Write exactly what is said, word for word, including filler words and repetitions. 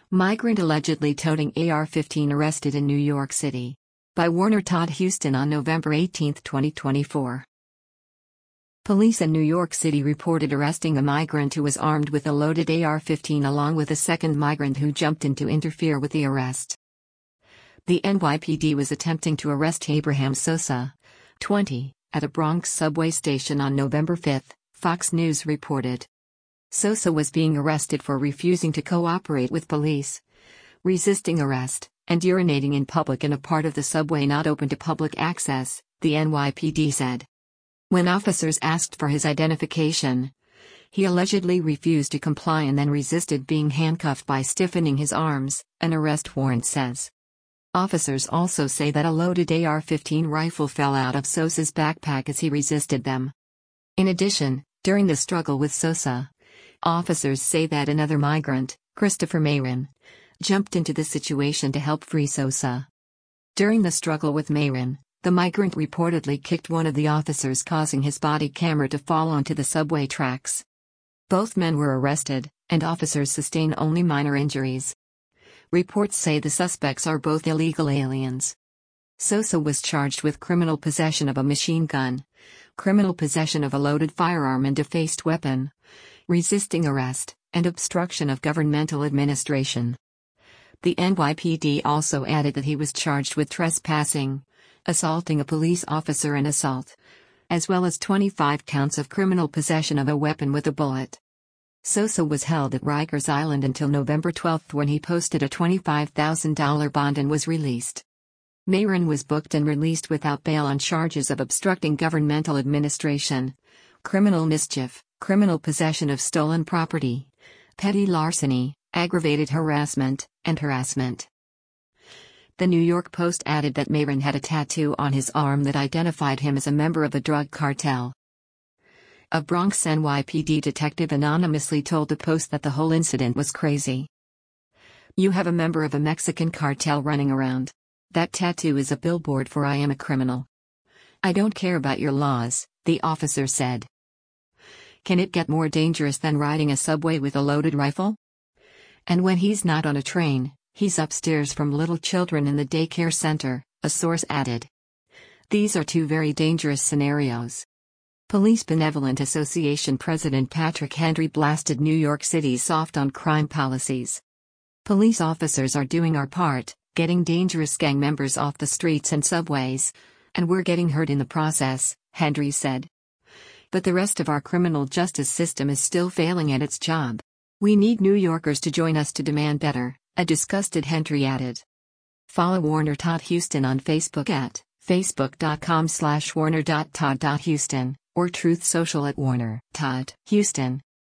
Migrant allegedly toting A R fifteen arrested in New York City. By Warner Todd Houston on November eighteenth, twenty twenty-four. Police in New York City reported arresting a migrant who was armed with a loaded A R fifteen along with a second migrant who jumped in to interfere with the arrest. The N Y P D was attempting to arrest Abraham Sosa, twenty, at a Bronx subway station on November fifth, Fox News reported. Sosa was being arrested for refusing to cooperate with police, resisting arrest, and urinating in public in a part of the subway not open to public access, the N Y P D said. When officers asked for his identification, he allegedly refused to comply and then resisted being handcuffed by stiffening his arms, an arrest warrant says. Officers also say that a loaded A R fifteen rifle fell out of Sosa's backpack as he resisted them. In addition, during the struggle with Sosa, officers say that another migrant, Christopher Mayrin, jumped into the situation to help free Sosa. During the struggle with Mayrin, the migrant reportedly kicked one of the officers, causing his body camera to fall onto the subway tracks. Both men were arrested, and officers sustained only minor injuries. Reports say the suspects are both illegal aliens. Sosa was charged with criminal possession of a machine gun, criminal possession of a loaded firearm and defaced weapon, resisting arrest, and obstruction of governmental administration. The N Y P D also added that he was charged with trespassing, assaulting a police officer and assault, as well as twenty-five counts of criminal possession of a weapon with a bullet. Sosa was held at Rikers Island until November twelfth when he posted a twenty-five thousand dollars bond and was released. Mayrin was booked and released without bail on charges of obstructing governmental administration, criminal mischief, criminal possession of stolen property, petty larceny, aggravated harassment, and harassment. The New York Post added that Mayrin had a tattoo on his arm that identified him as a member of a drug cartel. A Bronx N Y P D detective anonymously told the Post that the whole incident was crazy. "You have a member of a Mexican cartel running around. That tattoo is a billboard for I am a criminal. I don't care about your laws," the officer said. Can it get more dangerous than riding a subway with a loaded rifle? And when he's not on a train, he's upstairs from little children in the daycare center, a source added. These are two very dangerous scenarios. Police Benevolent Association President Patrick Henry blasted New York City's soft on crime policies. "Police officers are doing our part, getting dangerous gang members off the streets and subways, and we're getting hurt in the process," Henry said. "But the rest of our criminal justice system is still failing at its job. We need New Yorkers to join us to demand better," a disgusted Henry added. Follow Warner Todd Houston on Facebook at facebook.com slash warner.todd.houston or Truth Social at Warner Todd Houston.